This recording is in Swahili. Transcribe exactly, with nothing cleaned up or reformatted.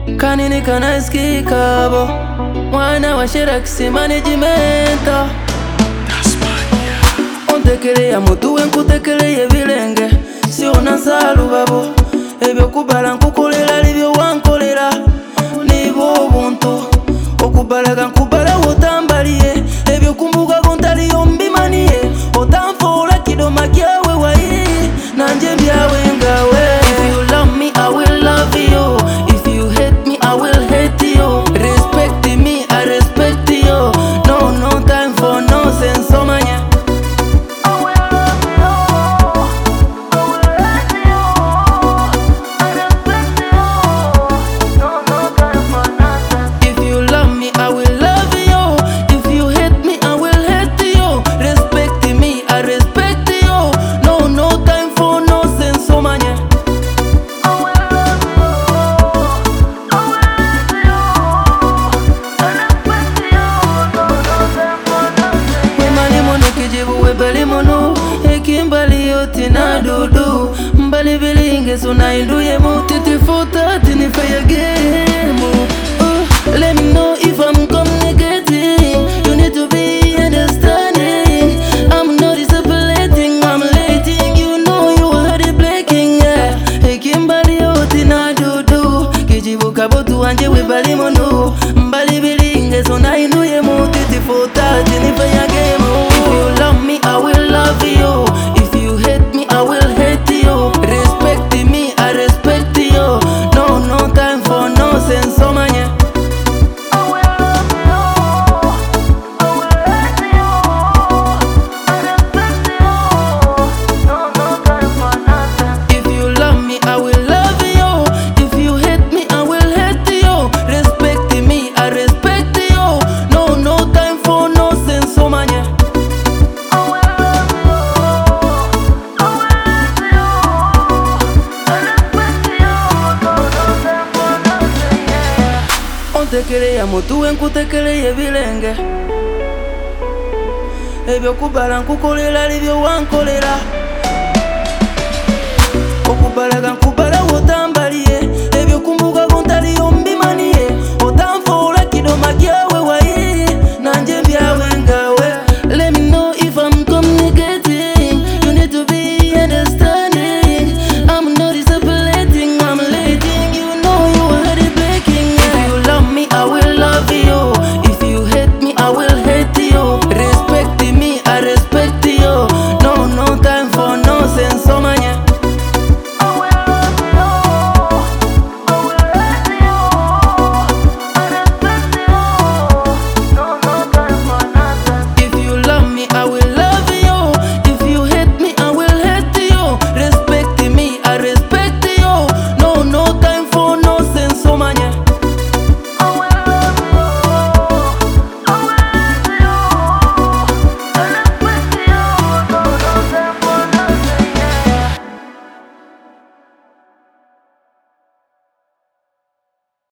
kanini kanaisikika bo mwana wa Sheraxi management. Ontekelea mutuwe nkutekeleye bilenge siona nsalu babo ebyo kubala nkukolera libyo wankolera nibo obuntu okubalaga nkubala wotambaliye ebyo kumbuka kontaliyo mbimaniye otanfola kidoma kyawe wayi nanje byawe ngawe. If you love me I will love you, if you hate me I will hate you. Respect me I respect you, no no time for nonsense omanya. Belimono ekimbali yoti na dudu mbali bilinge suna induye mutiti futa tini fair game. uh, Let me know if I'm communicating, you need to be understanding. I'm not disappointing, I'm letting you know you are the breaking. Yeah, ekimbali yoti na dudu kijibuka botu anje we belimono mbali bilinge suna induye mutiti futa tini fair game. If you love me I will love you, if you hate me I will hate you. Respect me I respect you, no no time for nonsense omanya. If you love me I will love you, if you hate me I will hate you. Respect me I respect you, no no time for nonsense omanya. Ontekelea mutuwe nkutekeleye bilenge ebyo kubala nkukolera libyo wankolera okubalaga nkukolera